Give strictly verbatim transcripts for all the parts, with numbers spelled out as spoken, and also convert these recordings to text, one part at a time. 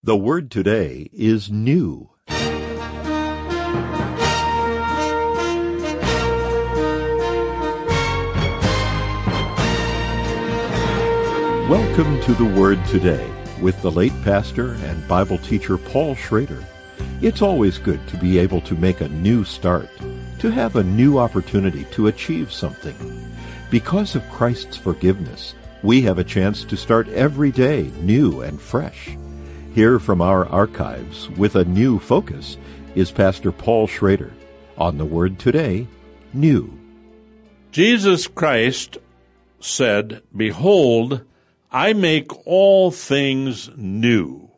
The word today is new. Welcome to the Word Today with the late pastor and Bible teacher Paul Schrader. It's always good to be able to make a new start, to have a new opportunity to achieve something. Because of Christ's forgiveness, we have a chance to start every day new and fresh. Here from our archives with a new focus is Pastor Paul Schrader on the Word Today, New. Jesus Christ said, "Behold, I make all things new."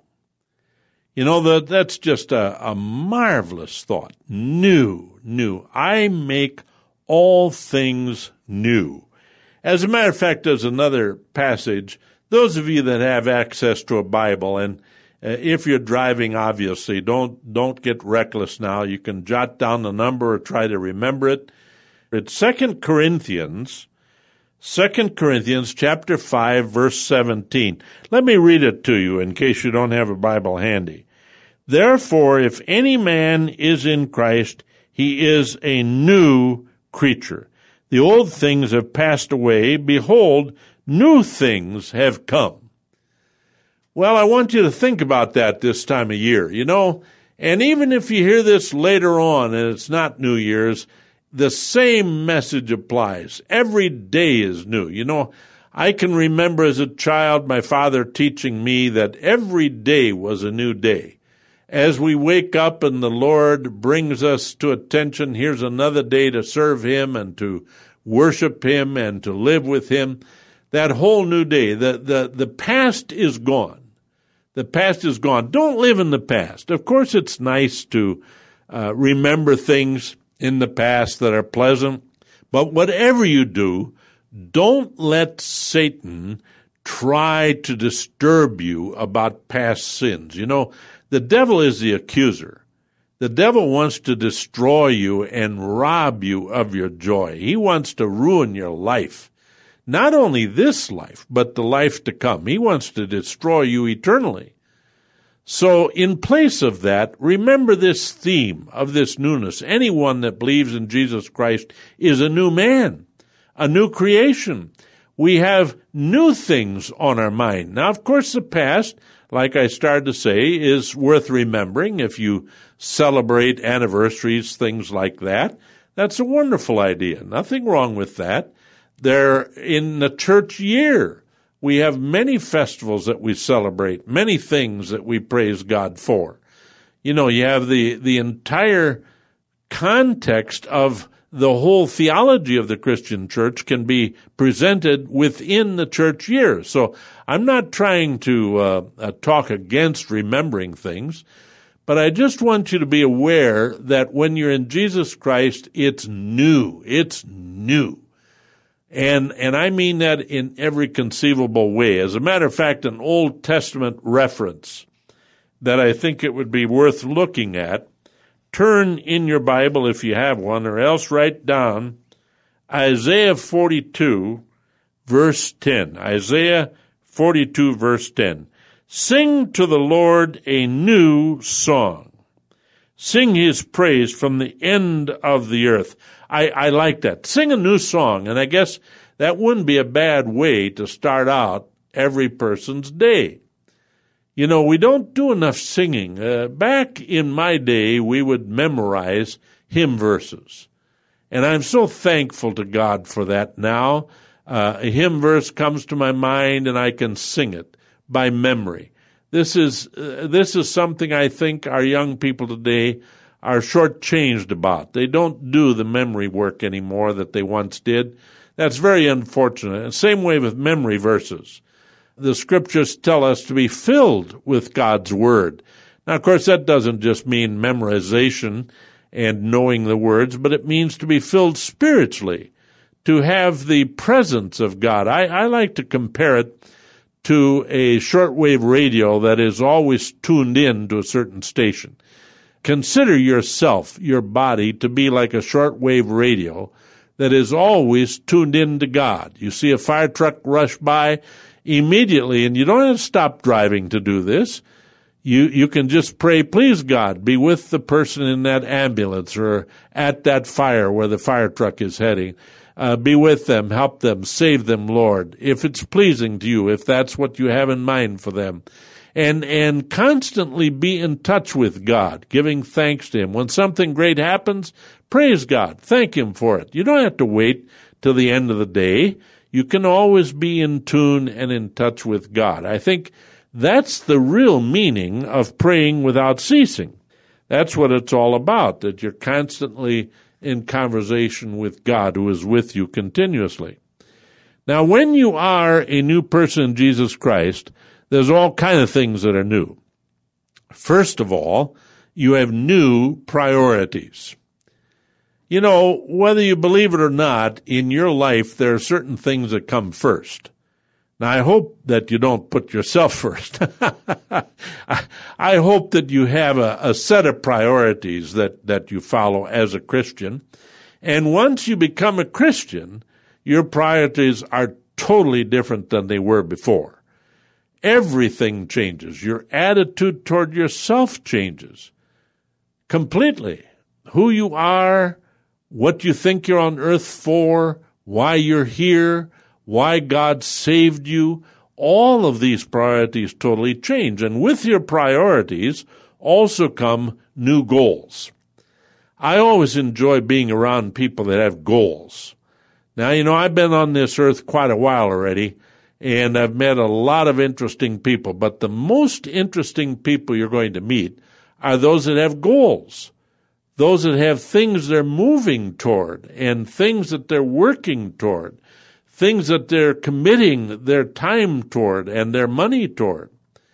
You know, that that's just a, a marvelous thought. New, new. I make all things new. As a matter of fact, there's another passage. Those of you that have access to a Bible, and uh, if you're driving, obviously, don't don't get reckless now. You can jot down the number or try to remember it. It's Second Corinthians, Second Corinthians chapter five, verse seventeen. Let me read it to you in case you don't have a Bible handy. "Therefore, if any man is in Christ, he is a new creature. The old things have passed away. Behold, new things have come." Well, I want you to think about that this time of year, you know, and even if you hear this later on and it's not New Year's, the same message applies. Every day is new. You know, I can remember as a child my father teaching me that every day was a new day. As we wake up and the Lord brings us to attention, here's another day to serve Him and to worship Him and to live with Him. That whole new day, the, the, the past is gone. The past is gone. Don't live in the past. Of course, it's nice to uh, remember things in the past that are pleasant, but whatever you do, don't let Satan try to disturb you about past sins. You know, the devil is the accuser. The devil wants to destroy you and rob you of your joy. He wants to ruin your life. Not only this life, but the life to come. He wants to destroy you eternally. So in place of that, remember this theme of this newness. Anyone that believes in Jesus Christ is a new man, a new creation. We have new things on our mind. Now, of course, the past, like I started to say, is worth remembering. If you celebrate anniversaries, things like that, that's a wonderful idea. Nothing wrong with that. There, in the church year, we have many festivals that we celebrate, many things that we praise God for. You know, you have the, the entire context of the whole theology of the Christian church can be presented within the church year. So I'm not trying to uh, uh, talk against remembering things, but I just want you to be aware that when you're in Jesus Christ, it's new. It's new. And and I mean that in every conceivable way. As a matter of fact, an Old Testament reference that I think it would be worth looking at, turn in your Bible if you have one, or else write down Isaiah forty-two, verse ten. Isaiah forty-two, verse ten. "Sing to the Lord a new song. Sing His praise from the end of the earth." I, I like that. Sing a new song, and I guess that wouldn't be a bad way to start out every person's day. You know, we don't do enough singing. Uh, back in my day, we would memorize hymn verses, and I'm so thankful to God for that now. Uh, a hymn verse comes to my mind, and I can sing it by memory. This is uh, this is something I think our young people today are shortchanged about. They don't do the memory work anymore that they once did. That's very unfortunate. And same way with memory verses. The scriptures tell us to be filled with God's word. Now, of course, that doesn't just mean memorization and knowing the words, but it means to be filled spiritually, to have the presence of God. I, I like to compare it to a shortwave radio that is always tuned in to a certain station. Consider yourself, your body, to be like a shortwave radio that is always tuned in to God. You see a fire truck rush by immediately, and you don't have to stop driving to do this. You you can just pray, please God, be with the person in that ambulance or at that fire where the fire truck is heading. Uh, be with them, help them, save them, Lord, if it's pleasing to you, if that's what you have in mind for them. And and constantly be in touch with God, giving thanks to Him. When something great happens, praise God, thank Him for it. You don't have to wait till the end of the day. You can always be in tune and in touch with God. I think that's the real meaning of praying without ceasing. That's what it's all about, that you're constantly in conversation with God who is with you continuously. Now, when you are a new person in Jesus Christ, there's all kinds of things that are new. First of all, you have new priorities. You know, whether you believe it or not, in your life there are certain things that come first. Now, I hope that you don't put yourself first. I hope that you have a, a set of priorities that, that you follow as a Christian. And once you become a Christian, your priorities are totally different than they were before. Everything changes. Your attitude toward yourself changes completely. Who you are, what you think you're on earth for, why you're here, why God saved you, all of these priorities totally change. And with your priorities also come new goals. I always enjoy being around people that have goals. Now, you know, I've been on this earth quite a while already, and I've met a lot of interesting people, but the most interesting people you're going to meet are those that have goals, those that have things they're moving toward and things that they're working toward, things that they're committing their time toward and their money toward.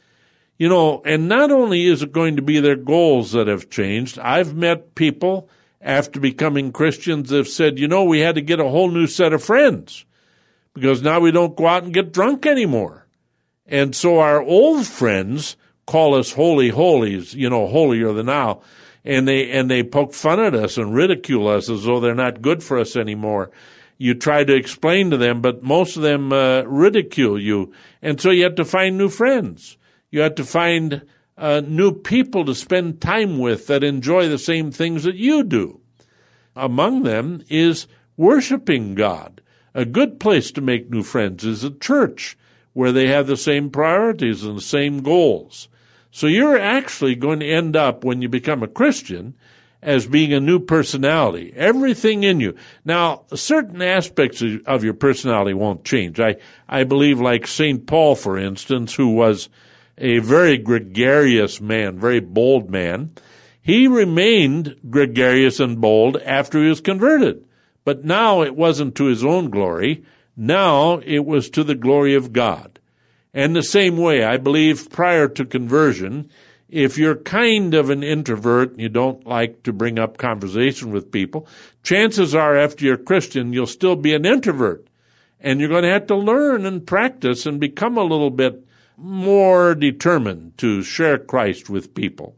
You know, and not only is it going to be their goals that have changed, I've met people after becoming Christians that have said, you know, we had to get a whole new set of friends because now we don't go out and get drunk anymore. And so our old friends call us holy holies, you know, holier than thou, and they and they poke fun at us and ridicule us as though they're not good for us anymore. You try to explain to them, but most of them uh, ridicule you. And so you have to find new friends. You have to find uh, new people to spend time with that enjoy the same things that you do. Among them is worshiping God. A good place to make new friends is a church where they have the same priorities and the same goals. So you're actually going to end up, when you become a Christian, as being a new personality, everything in you. Now, certain aspects of your personality won't change. I, I believe like Saint Paul, for instance, who was a very gregarious man, very bold man, he remained gregarious and bold after he was converted. But now it wasn't to his own glory. Now it was to the glory of God. And the same way, I believe prior to conversion, if you're kind of an introvert and you don't like to bring up conversation with people, chances are after you're a Christian, you'll still be an introvert. And you're going to have to learn and practice and become a little bit more determined to share Christ with people.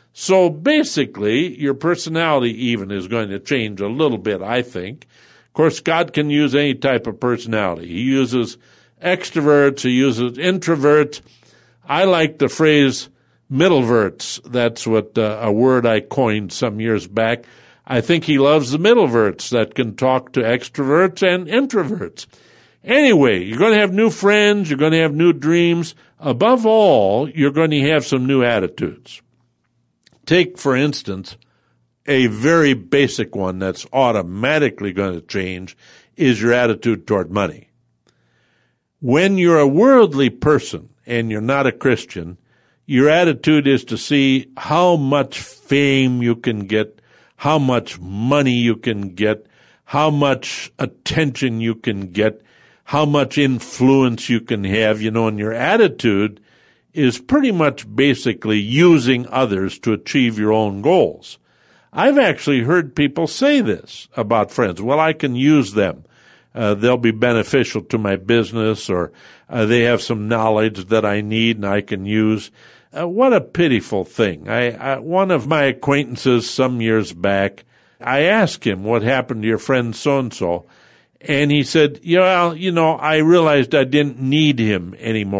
So basically, your personality even is going to change a little bit, I think. Of course, God can use any type of personality. He uses extroverts, he uses introverts. I like the phrase middleverts. That's what uh, a word I coined some years back. I think he loves the middleverts that can talk to extroverts and introverts. Anyway, you're going to have new friends, you're going to have new dreams. Above all, you're going to have some new attitudes. Take, for instance, a very basic one that's automatically going to change is your attitude toward money. When you're a worldly person and you're not a Christian, your attitude is to see how much fame you can get, how much money you can get, how much attention you can get, how much influence you can have, you know, and your attitude is pretty much basically using others to achieve your own goals. I've actually heard people say this about friends. Well, I can use them. Uh, they'll be beneficial to my business, or uh, they have some knowledge that I need and I can use. Uh, what a pitiful thing. I, I, one of my acquaintances some years back, I asked him, what happened to your friend so-and-so? And he said, yeah, well, you know, I realized I didn't need him anymore.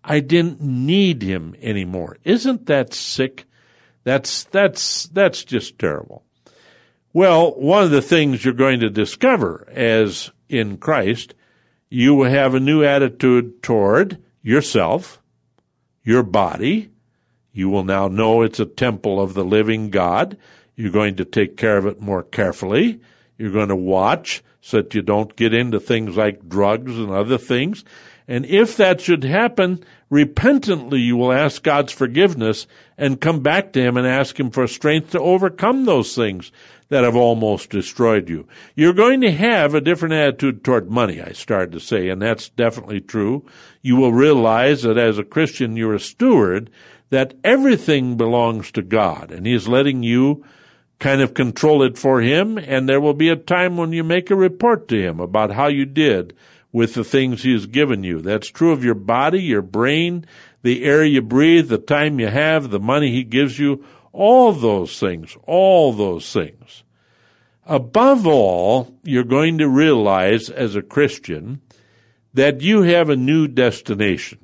I didn't need him anymore. Isn't that sick? That's, that's, that's just terrible. Well, one of the things you're going to discover as in Christ, you will have a new attitude toward yourself, your body. You will now know it's a temple of the living God. You're going to take care of it more carefully. You're going to watch so that you don't get into things like drugs and other things. And if that should happen, repentantly you will ask God's forgiveness and come back to him and ask him for strength to overcome those things that have almost destroyed you. You're going to have a different attitude toward money, I started to say, and that's definitely true. You will realize that as a Christian, you're a steward, that everything belongs to God, and he's letting you kind of control it for him, and there will be a time when you make a report to him about how you did with the things he has given you. That's true of your body, your brain, the air you breathe, the time you have, the money he gives you, all those things, all those things. Above all, you're going to realize as a Christian that you have a new destination.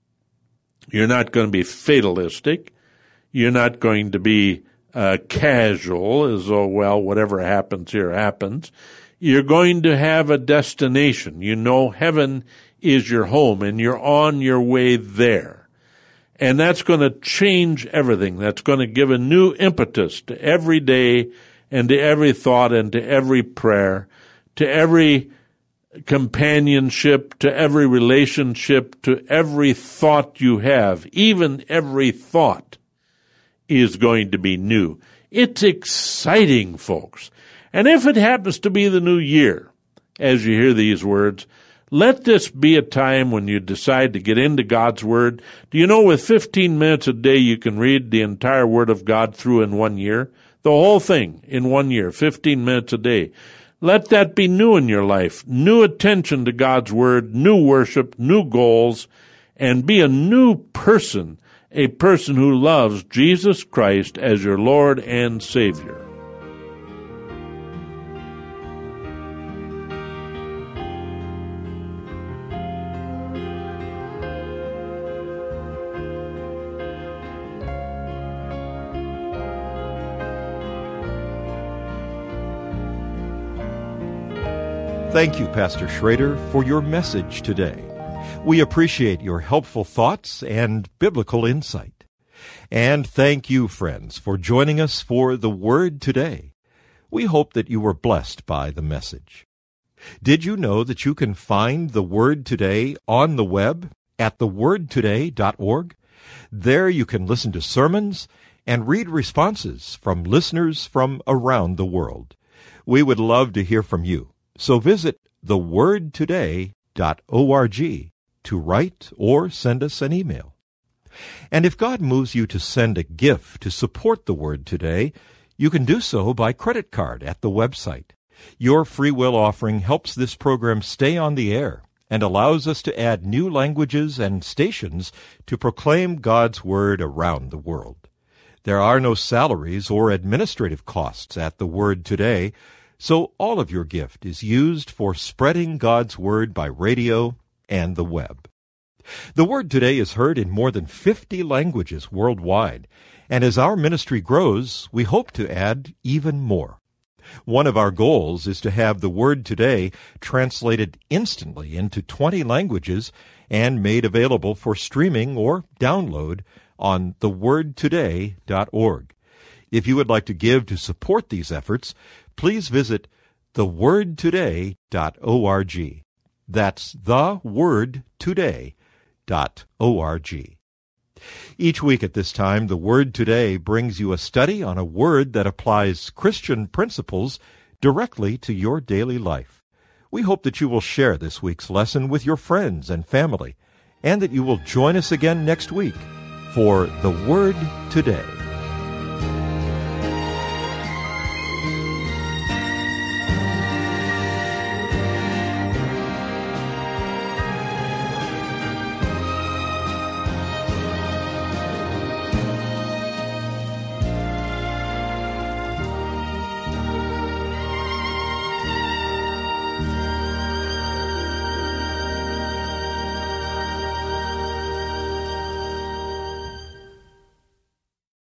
You're not going to be fatalistic. You're not going to be uh, casual as though, well, whatever happens here happens. You're going to have a destination. You know heaven is your home, and you're on your way there. And that's going to change everything. That's going to give a new impetus to every day and to every thought and to every prayer, to every companionship, to every relationship, to every thought you have. Even every thought is going to be new. It's exciting, folks. And if it happens to be the new year, as you hear these words, let this be a time when you decide to get into God's Word. Do you know with fifteen minutes a day you can read the entire Word of God through in one year? The whole thing in one year, fifteen minutes a day. Let that be new in your life. New attention to God's Word, new worship, new goals, and be a new person, a person who loves Jesus Christ as your Lord and Savior. Thank you, Pastor Schrader, for your message today. We appreciate your helpful thoughts and biblical insight. And thank you, friends, for joining us for The Word Today. We hope that you were blessed by the message. Did you know that you can find The Word Today on the web at the word today dot org? There you can listen to sermons and read responses from listeners from around the world. We would love to hear from you. So visit the word today dot org to write or send us an email. And if God moves you to send a gift to support the Word Today, you can do so by credit card at the website. Your free will offering helps this program stay on the air and allows us to add new languages and stations to proclaim God's Word around the world. There are no salaries or administrative costs at the Word Today, so all of your gift is used for spreading God's Word by radio and the web. The Word Today is heard in more than fifty languages worldwide, and as our ministry grows, we hope to add even more. One of our goals is to have the Word Today translated instantly into twenty languages and made available for streaming or download on the word today dot org. If you would like to give to support these efforts, please visit the word today dot org. That's the word today dot org. Each week at this time, The Word Today brings you a study on a word that applies Christian principles directly to your daily life. We hope that you will share this week's lesson with your friends and family, and that you will join us again next week for The Word Today.